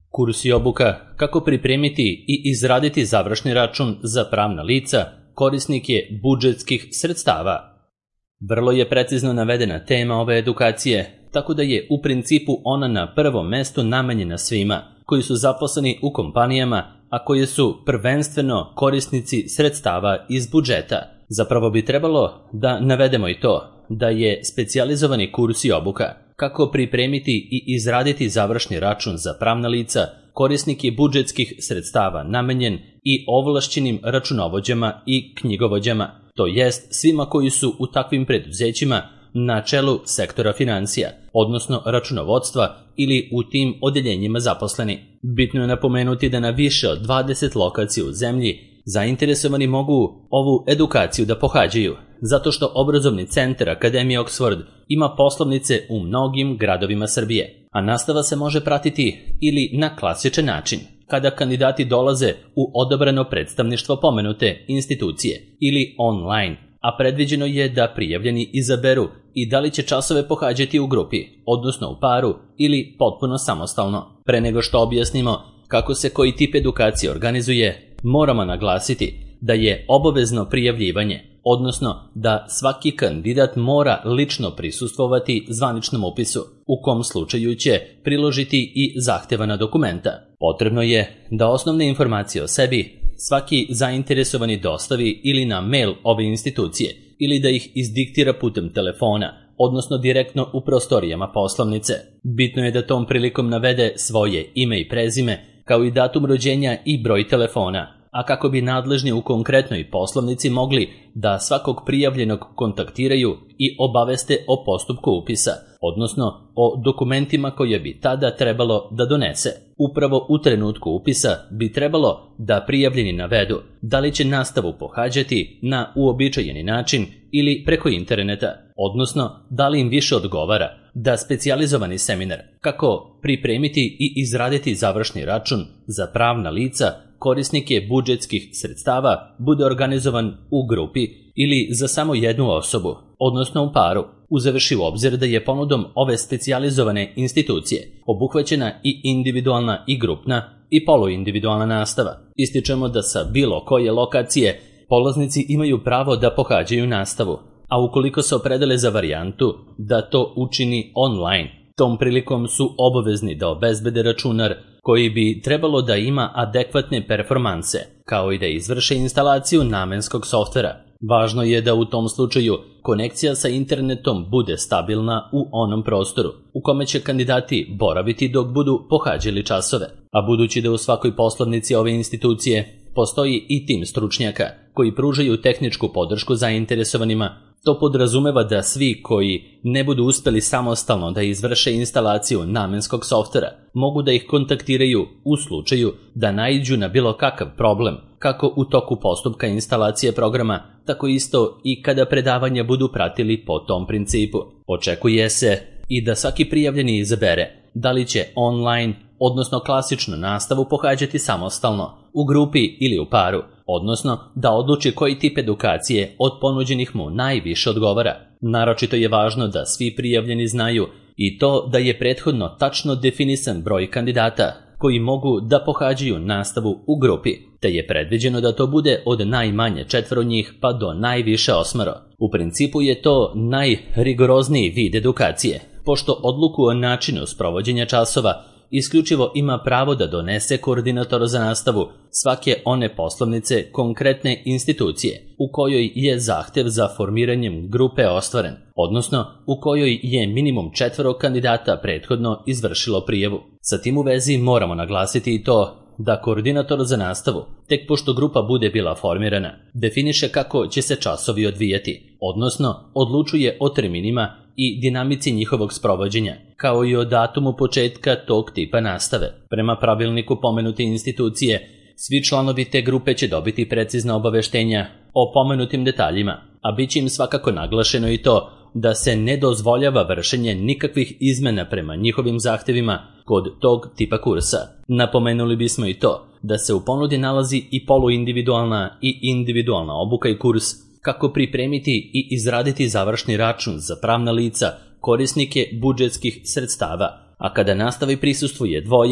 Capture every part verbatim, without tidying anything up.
Kurs i obuka kako pripremiti i izraditi završni račun za pravna lica, korisnike budžetskih sredstava. Vrlo je precizno navedena tema ove edukacije, tako da je u principu ona na prvom mestu namenjena svima koji su zaposleni u kompanijama, a koji su prvenstveno korisnici sredstava iz budžeta. Zapravo bi trebalo da navedemo i to da je specijalizovani kurs i obuka kako pripremiti i izraditi završni račun za pravna lica, korisnike budžetskih sredstava namenjen i ovlašćenim računovođama i knjigovođama, to jest svima koji su u takvim preduzećima na čelu sektora financija, odnosno računovodstva ili u tim odeljenjima zaposleni. Bitno je napomenuti da na više od dvadeset lokacija u zemlji zainteresovani mogu ovu edukaciju da pohađaju, zato što obrazovni centar Akademije Oxford ima poslovnice u mnogim gradovima Srbije, a nastava se može pratiti ili na klasičan način, kada kandidati dolaze u odabrano predstavništvo pomenute institucije ili online, a predviđeno je da prijavljeni izaberu i da li će časove pohađati u grupi, odnosno u paru ili potpuno samostalno. Pre nego što objasnimo kako se koji tip edukacije organizuje, moramo naglasiti da je obavezno prijavljivanje, odnosno da svaki kandidat mora lično prisustvovati zvaničnom upisu, u kom slučaju će priložiti i zahtevana dokumenta. Potrebno je da osnovne informacije o sebi svaki zainteresovani dostavi ili na mail ove institucije ili da ih izdiktira putem telefona, odnosno direktno u prostorijama poslovnice. Bitno je da tom prilikom navede svoje ime i prezime, kao i datum rođenja i broj telefona, a kako bi nadležni u konkretnoj poslovnici mogli da svakog prijavljenog kontaktiraju i obaveste o postupku upisa, odnosno o dokumentima koje bi tada trebalo da donese. Upravo u trenutku upisa bi trebalo da prijavljeni navedu da li će nastavu pohađati na uobičajeni način ili preko interneta, odnosno da li im više odgovara da specijalizovani seminar kako pripremiti i izraditi završni račun za pravna lica, korisnike budžetskih sredstava bude organizovan u grupi ili za samo jednu osobu, odnosno u paru, uzevši u obzir da je ponudom ove specijalizovane institucije obuhvaćena i individualna i grupna i poluindividualna nastava. Ističemo da sa bilo koje lokacije polaznici imaju pravo da pohađaju nastavu, a ukoliko se opredele za varijantu da to učini online, tom prilikom su obavezni da obezbede računar koji bi trebalo da ima adekvatne performanse, kao i da izvrše instalaciju namenskog softvera. Važno je da u tom slučaju konekcija sa internetom bude stabilna u onom prostoru u kome će kandidati boraviti dok budu pohađali časove, a budući da u svakoj poslovnici ove institucije postoji i tim stručnjaka koji pružaju tehničku podršku zainteresovanima, to podrazumeva da svi koji ne budu uspeli samostalno da izvrše instalaciju namenskog softvera mogu da ih kontaktiraju u slučaju da naiđu na bilo kakav problem, kako u toku postupka instalacije programa, tako isto i kada predavanja budu pratili po tom principu. Očekuje se i da svaki prijavljeni izabere da li će online, odnosno klasičnu nastavu pohađati samostalno, u grupi ili u paru, odnosno da odluči koji tip edukacije od ponuđenih mu najviše odgovara. Naročito je važno da svi prijavljeni znaju i to da je prethodno tačno definisan broj kandidata koji mogu da pohađaju nastavu u grupi, te je predviđeno da to bude od najmanje četvoro njih pa do najviše osmoro. U principu je to najrigorozniji vid edukacije, pošto odluku o načinu sprovođenja časova isključivo ima pravo da donese koordinator za nastavu svake one poslovnice konkretne institucije u kojoj je zahtev za formiranjem grupe ostvaren, odnosno u kojoj je minimum četvoro kandidata prethodno izvršilo prijavu. Sa tim u vezi moramo naglasiti i to da koordinator za nastavu, tek pošto grupa bude bila formirana, definiše kako će se časovi odvijati, odnosno odlučuje o terminima i dinamici njihovog sprovođenja, kao i o datumu početka tog tipa nastave. Prema pravilniku pomenute institucije, svi članovi te grupe će dobiti precizna obaveštenja o pomenutim detaljima, a bit će im svakako naglašeno i to da se ne dozvoljava vršenje nikakvih izmena prema njihovim zahtevima kod tog tipa kursa. Napomenuli bismo i to da se u ponudi nalazi i poluindividualna i individualna obuka i kurs kako pripremiti i izraditi završni račun za pravna lica, korisnike budžetskih sredstava, a kada nastavi prisustvuje dvoje,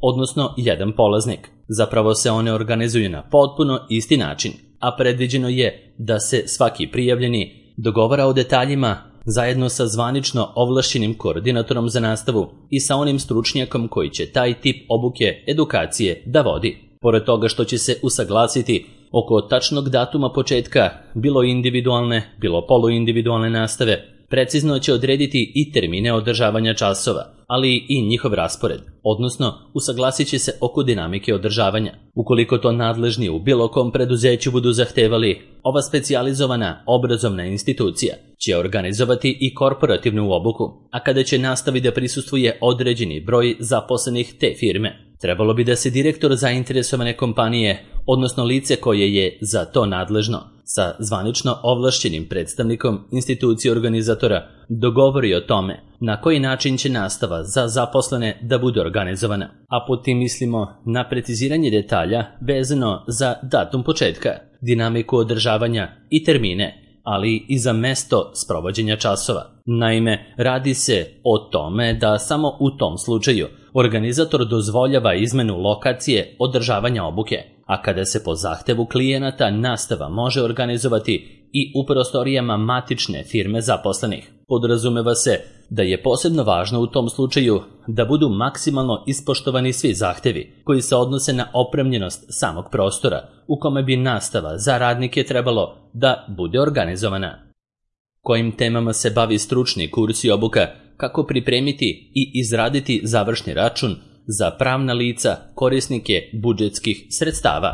odnosno jedan polaznik. Zapravo se one organizuju na potpuno isti način, a predviđeno je da se svaki prijavljeni dogovara o detaljima zajedno sa zvanično ovlašćenim koordinatorom za nastavu i sa onim stručnjakom koji će taj tip obuke edukacije da vodi. Pored toga što će se usaglasiti oko tačnog datuma početka bilo individualne, bilo poluindividualne nastave, precizno će odrediti i termine održavanja časova, ali i njihov raspored, odnosno usaglasit će se oko dinamike održavanja. Ukoliko to nadležni u bilo kom preduzeću budu zahtevali, ova specijalizovana obrazovna institucija će organizovati i korporativnu obuku, a kada će nastavi da prisustvuje određeni broj zaposlenih te firme, trebalo bi da se direktor zainteresovane kompanije, odnosno lice koje je za to nadležno, sa zvanično ovlašćenim predstavnikom institucije organizatora dogovori o tome na koji način će nastava za zaposlene da bude organizovana, a pod tim mislimo na preciziranje detalja vezano za datum početka, dinamiku održavanja i termine, ali i za mesto sprovođenja časova. Naime, radi se o tome da samo u tom slučaju organizator dozvoljava izmenu lokacije održavanja obuke, a kada se po zahtevu klijenata nastava može organizovati i u prostorijama matične firme zaposlenih. Podrazumeva se da je posebno važno u tom slučaju da budu maksimalno ispoštovani svi zahtevi koji se odnose na opremljenost samog prostora u kome bi nastava za radnike trebalo da bude organizovana. Kojim temama se bavi stručni kurs i obuka, kako pripremiti i izraditi završni račun za pravna lica korisnike budžetskih sredstava.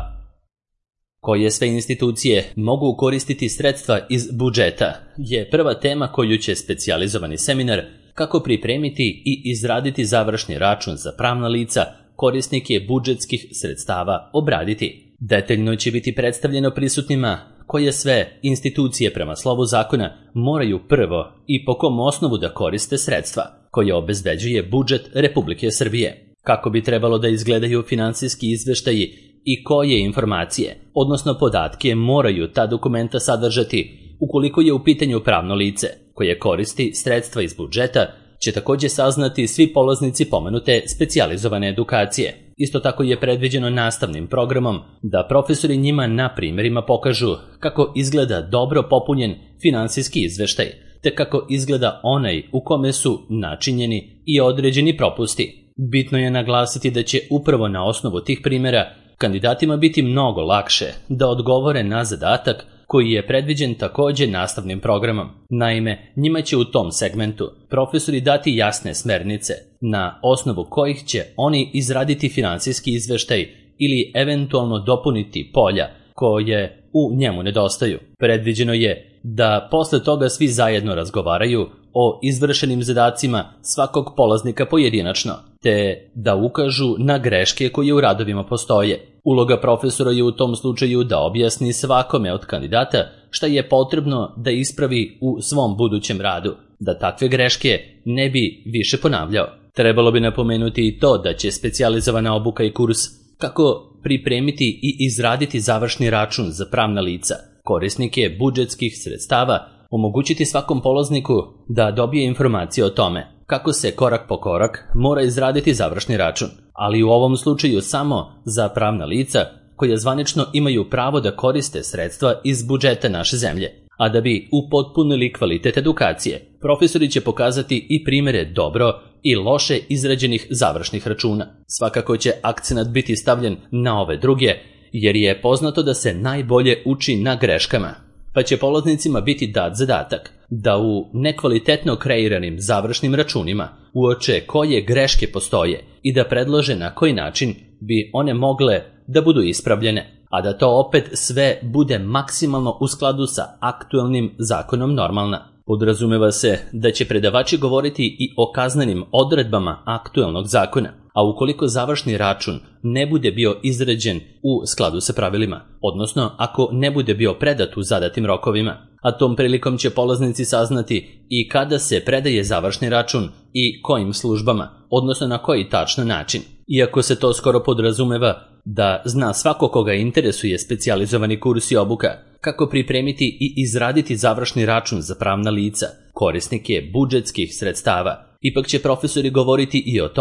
Koje sve institucije mogu koristiti sredstva iz budžeta je prva tema koju će specijalizovani seminar kako pripremiti i izraditi završni račun za pravna lica korisnike budžetskih sredstava obraditi. Detaljno će biti predstavljeno prisutnima koje sve institucije prema slovu zakona moraju prvo i po kom osnovu da koriste sredstva koje obezbeđuje budžet Republike Srbije, kako bi trebalo da izgledaju finansijski izveštaji i koje informacije, odnosno podatke, moraju ta dokumenta sadržati ukoliko je u pitanju pravno lice koje koristi sredstva iz budžeta, će također saznati svi polaznici pomenute specijalizovane edukacije. Isto tako je predviđeno nastavnim programom da profesori njima na primjerima pokažu kako izgleda dobro popunjen finansijski izveštaj, te kako izgleda onaj u kome su načinjeni i određeni propusti. Bitno je naglasiti da će upravo na osnovu tih primjera kandidatima biti mnogo lakše da odgovore na zadatak koji je predviđen također nastavnim programom. Naime, njima će u tom segmentu profesori dati jasne smernice na osnovu kojih će oni izraditi finansijski izveštaj ili eventualno dopuniti polja koje u njemu nedostaju. Predviđeno je da posle toga svi zajedno razgovaraju o izvršenim zadacima svakog polaznika pojedinačno, te da ukažu na greške koje u radovima postoje. Uloga profesora je u tom slučaju da objasni svakome od kandidata šta je potrebno da ispravi u svom budućem radu, da takve greške ne bi više ponavljao. Trebalo bi napomenuti i to da će specijalizovana obuka i kurs kako pripremiti i izraditi završni račun za pravna lica, korisnike budžetskih sredstava, omogućiti svakom polazniku da dobije informacije o tome kako se korak po korak mora izraditi završni račun, ali u ovom slučaju samo za pravna lica koja zvanično imaju pravo da koriste sredstva iz budžeta naše zemlje. A da bi upotpunili kvalitet edukacije, profesori će pokazati i primjere dobro i loše izrađenih završnih računa. Svakako će akcenat biti stavljen na ove druge, jer je poznato da se najbolje uči na greškama, pa će polaznicima biti dat zadatak da u nekvalitetno kreiranim završnim računima uoče koje greške postoje i da predlože na koji način bi one mogle da budu ispravljene, a da to opet sve bude maksimalno u skladu sa aktuelnim zakonom normalna. Podrazumeva se da će predavači govoriti i o kaznenim odredbama aktuelnog zakona, a ukoliko završni račun ne bude bio izrađen u skladu sa pravilima, odnosno ako ne bude bio predat u zadatim rokovima, a tom prilikom će polaznici saznati i kada se predaje završni račun i kojim službama, odnosno na koji tačno način. Iako se to skoro podrazumeva da zna svako koga interesuje specijalizovani kurs i obuka, kako pripremiti i izraditi završni račun za pravna lica, korisnike budžetskih sredstava. Ipak će profesori govoriti i o tome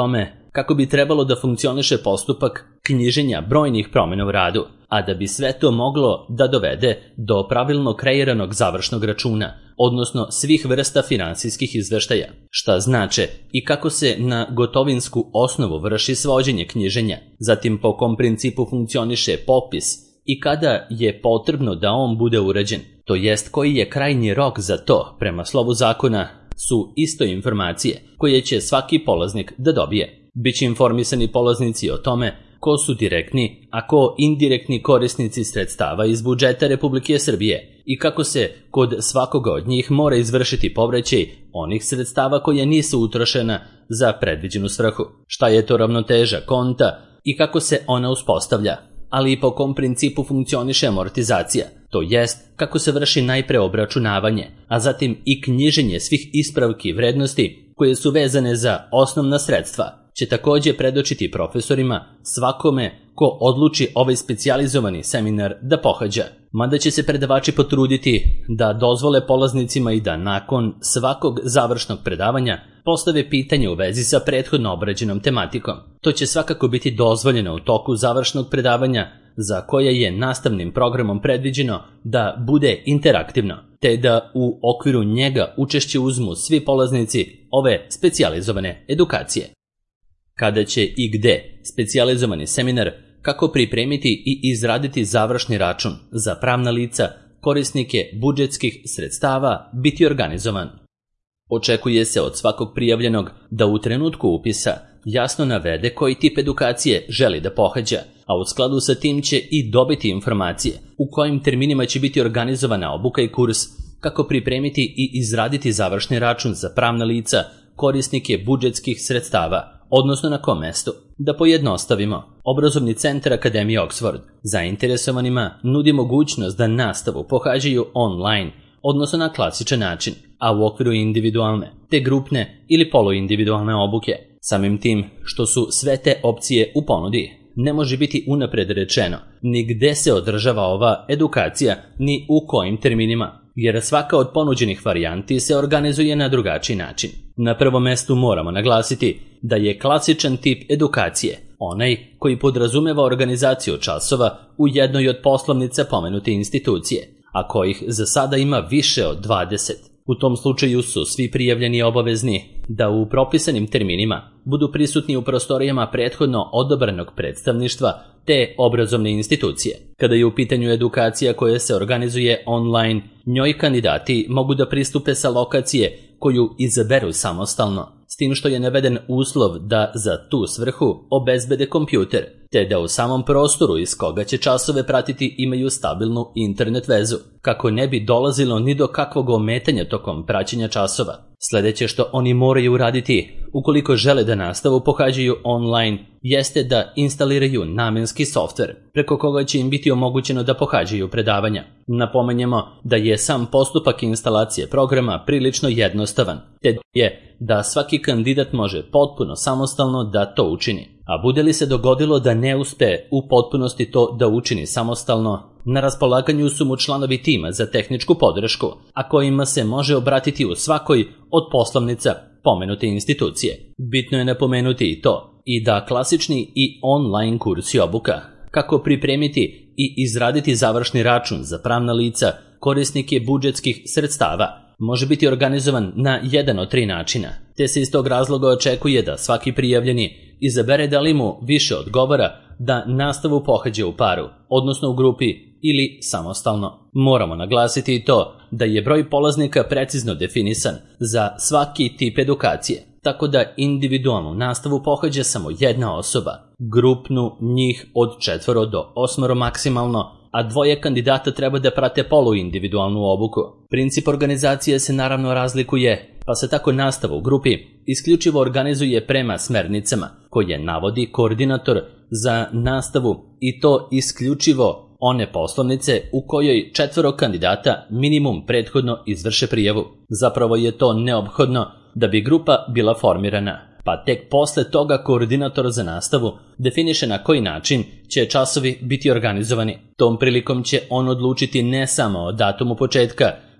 kako bi trebalo da funkcioniše postupak knjiženja brojnih promjena u radu, a da bi sve to moglo da dovede do pravilno kreiranog završnog računa, odnosno svih vrsta finansijskih izveštaja, šta znače i kako se na gotovinsku osnovu vrši svođenje knjiženja, zatim po kom principu funkcioniše popis i kada je potrebno da on bude urađen, to jest koji je krajnji rok za to prema slovu zakona, su isto informacije koje će svaki polaznik da dobije. Biće informisani polaznici o tome ko su direktni, a ko indirektni korisnici sredstava iz budžeta Republike Srbije i kako se kod svakoga od njih mora izvršiti povraćaj onih sredstava koja nisu utrošena za predviđenu svrhu, šta je to ravnoteža konta i kako se ona uspostavlja, ali i po kom principu funkcioniše amortizacija, to jest kako se vrši najpre obračunavanje, a zatim i knjiženje svih ispravki vrednosti koje su vezane za osnovna sredstva, će također predočiti profesorima svakome ko odluči ovaj specijalizovani seminar da pohađa, mada će se predavači potruditi da dozvole polaznicima i da nakon svakog završnog predavanja postave pitanje u vezi sa prethodno obrađenom tematikom. To će svakako biti dozvoljeno u toku završnog predavanja, za koje je nastavnim programom predviđeno da bude interaktivno, te da u okviru njega učešće uzmu svi polaznici ove specijalizovane edukacije. Kada će i gde specijalizovani seminar kako pripremiti i izraditi završni račun za pravna lica, korisnike budžetskih sredstava biti organizovan. Očekuje se od svakog prijavljenog da u trenutku upisa jasno navede koji tip edukacije želi da pohađa, a u skladu sa tim će i dobiti informacije u kojim terminima će biti organizovana obuka i kurs, kako pripremiti i izraditi završni račun za pravna lica, korisnike budžetskih sredstava, odnosno na kom mestu. Da pojednostavimo, Obrazovni centar Akademije Oxford zainteresovanima nudi mogućnost da nastavu pohađaju online, odnosno na klasičan način, a u okviru individualne, te grupne ili poluindividualne obuke. Samim tim što su sve te opcije u ponudi, ne može biti unapred rečeno ni gde se održava ova edukacija, ni u kojim terminima, jer svaka od ponuđenih varijanti se organizuje na drugačiji način. Na prvom mestu moramo naglasiti da je klasičan tip edukacije onaj koji podrazumeva organizaciju časova u jednoj od poslovnica pomenute institucije, a kojih za sada ima više od dvadeset. U tom slučaju su svi prijavljeni obavezni da u propisanim terminima budu prisutni u prostorijama prethodno odobrenog predstavništva te obrazovne institucije. Kada je u pitanju edukacija koja se organizuje online, njoj kandidati mogu da pristupe sa lokacije koju izaberu samostalno, s tim što je naveden uslov da za tu svrhu obezbede kompjuter, te da u samom prostoru iz koga će časove pratiti imaju stabilnu internet vezu, kako ne bi dolazilo ni do kakvog ometanja tokom praćenja časova. Sljedeće što oni moraju uraditi ukoliko žele da nastavu pohađaju online jeste da instaliraju namenski softver preko koga će im biti omogućeno da pohađaju predavanja. Napomenjemo da je sam postupak instalacije programa prilično jednostavan, te je da svaki kandidat može potpuno samostalno da to učini. A bude li se dogodilo da ne uspe u potpunosti to da učini samostalno, na raspolaganju su mu članovi tima za tehničku podršku, a kojima se može obratiti u svakoj od poslovnica pomenute institucije. Bitno je napomenuti i to, i da klasični i online kursi obuka, kako pripremiti i izraditi završni račun za pravna lica, korisnike budžetskih sredstava, može biti organizovan na jedan od tri načina, te se iz tog razloga očekuje da svaki prijavljeni izabere da li mu više odgovara da nastavu pohađa u paru, odnosno u grupi ili samostalno. Moramo naglasiti i to da je broj polaznika precizno definisan za svaki tip edukacije, tako da individualnu nastavu pohađa samo jedna osoba, grupnu njih od četvoro do osmoro maksimalno, a dvoje kandidata treba da prate poluindividualnu obuku. Princip organizacije se naravno razlikuje, pa se tako nastava u grupi isključivo organizuje prema smernicama koje navodi koordinator za nastavu, i to isključivo one poslovnice u kojoj četvoro kandidata minimum prethodno izvrše prijavu. Zapravo je to neophodno da bi grupa bila formirana, pa tek posle toga koordinator za nastavu definiše na koji način će časovi biti organizovani. Tom prilikom će on odlučiti ne samo o datumu početka,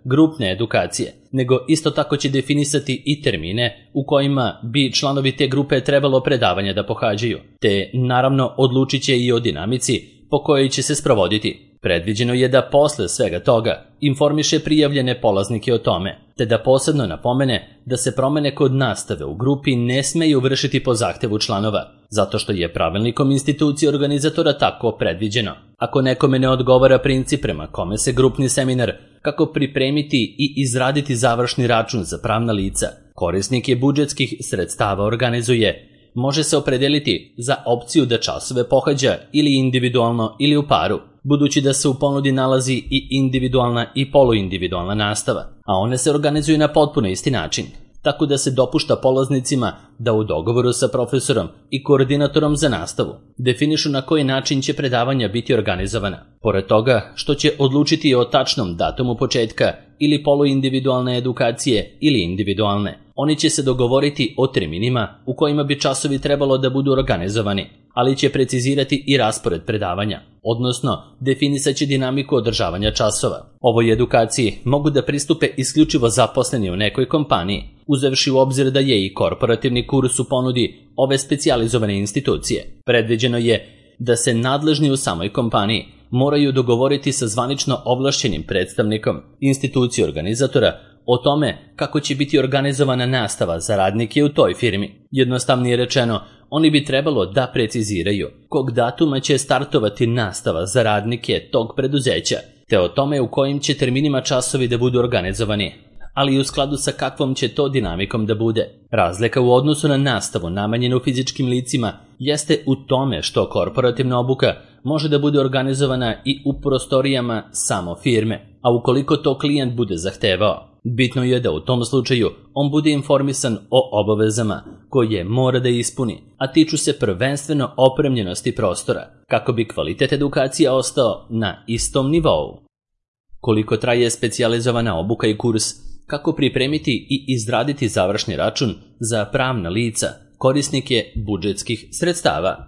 grupne edukacije, nego isto tako će definisati i termine u kojima bi članovi te grupe trebalo predavanja da pohađaju, te naravno odlučit će i o dinamici po kojoj će se sprovoditi. Predviđeno je da posle svega toga informiše prijavljene polaznike o tome, te da posebno napomene da se promene kod nastave u grupi ne smeju vršiti po zahtevu članova, zato što je pravilnikom institucije organizatora tako predviđeno. Ako nekome ne odgovara princip prema kome se grupni seminar, kako pripremiti i izraditi završni račun za pravna lica, korisnike budžetskih sredstava organizuje, može se opredeliti za opciju da časove pohađa ili individualno ili u paru, budući da se u ponudi nalazi i individualna i poluindividualna nastava, a one se organizuju na potpuno isti način, tako da se dopušta polaznicima da u dogovoru sa profesorom i koordinatorom za nastavu definišu na koji način će predavanja biti organizovana. Pored toga što će odlučiti o tačnom datumu početka ili poluindividualne edukacije ili individualne, oni će se dogovoriti o terminima u kojima bi časovi trebalo da budu organizovani, ali će precizirati i raspored predavanja, odnosno definisat će dinamiku održavanja časova. Ovoj edukaciji mogu da pristupe isključivo zaposleni u nekoj kompaniji, uzevši u obzir da je i korporativni kurs u ponudi ove specijalizovane institucije. Predviđeno je da se nadležni u samoj kompaniji moraju dogovoriti sa zvanično ovlašćenim predstavnikom institucije organizatora o tome kako će biti organizovana nastava za radnike u toj firmi. Jednostavnije rečeno, oni bi trebalo da preciziraju kog datuma će startovati nastava za radnike tog preduzeća, te o tome u kojim će terminima časovi da budu organizovani, ali i u skladu sa kakvom će to dinamikom da bude. Razlika u odnosu na nastavu namenjenu fizičkim licima jeste u tome što korporativna obuka može da bude organizovana i u prostorijama samo firme, a ukoliko to klijent bude zahtevao. Bitno je da u tom slučaju on bude informisan o obavezama koje mora da ispuni, a tiču se prvenstveno opremljenosti prostora, kako bi kvalitet edukacije ostao na istom nivou. Koliko traje specijalizovana obuka i kurs, kako pripremiti i izraditi završni račun za pravna lica, korisnike budžetskih sredstava.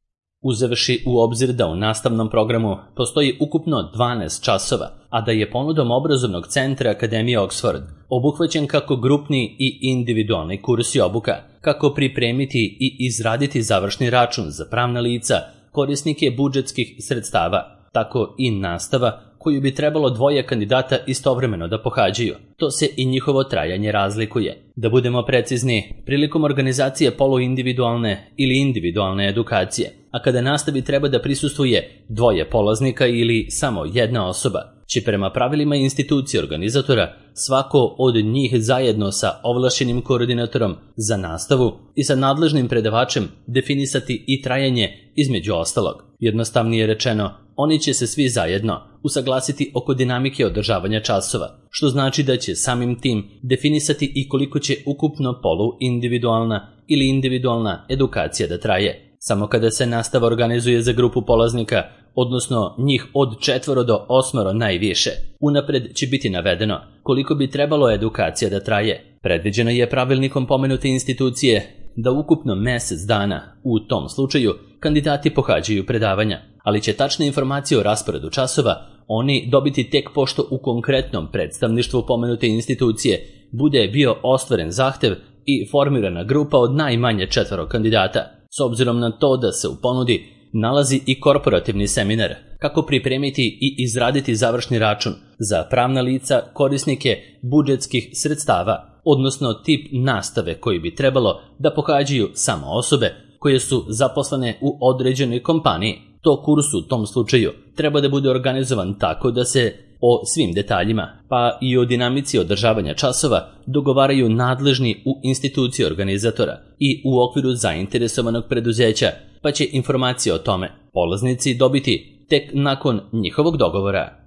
Uzevši u obzir da u nastavnom programu postoji ukupno dvanaest časova, a da je ponudom obrazovnog centra Akademije Oxford obuhvaćen kako grupni i individualni kurs i obuka, kako pripremiti i izraditi završni račun za pravna lica, korisnike budžetskih sredstava, tako i nastava koju bi trebalo dvoje kandidata istovremeno da pohađaju. To se i njihovo trajanje razlikuje. Da budemo precizni, prilikom organizacije poluindividualne ili individualne edukacije, a kada nastavi treba da prisustvuje dvoje polaznika ili samo jedna osoba, će prema pravilima institucije organizatora svako od njih zajedno sa ovlašćenim koordinatorom za nastavu i sa nadležnim predavačem definisati i trajanje između ostalog. Jednostavnije rečeno, oni će se svi zajedno usaglasiti oko dinamike održavanja časova, što znači da će samim tim definisati i koliko će ukupno poluindividualna ili individualna edukacija da traje. Samo kada se nastava organizuje za grupu polaznika, odnosno njih od četvoro do osmoro najviše, unapred će biti navedeno koliko bi trebalo edukacija da traje. Predviđeno je pravilnikom pomenute institucije da ukupno mesec dana, u tom slučaju, kandidati pohađaju predavanja, ali će tačne informacije o rasporedu časova oni dobiti tek pošto u konkretnom predstavništvu pomenute institucije bude bio ostvaren zahtev i formirana grupa od najmanje četvoro kandidata. S obzirom na to da se u ponudi nalazi i korporativni seminar, kako pripremiti i izraditi završni račun za pravna lica, korisnike budžetskih sredstava, odnosno tip nastave koji bi trebalo da pohađaju samo osobe koje su zaposlene u određenoj kompaniji. To kurs u tom slučaju treba da bude organizovan tako da se o svim detaljima, pa i o dinamici održavanja časova, dogovaraju nadležni u instituciji organizatora i u okviru zainteresovanog preduzeća, pa će informacije o tome polaznici dobiti tek nakon njihovog dogovora.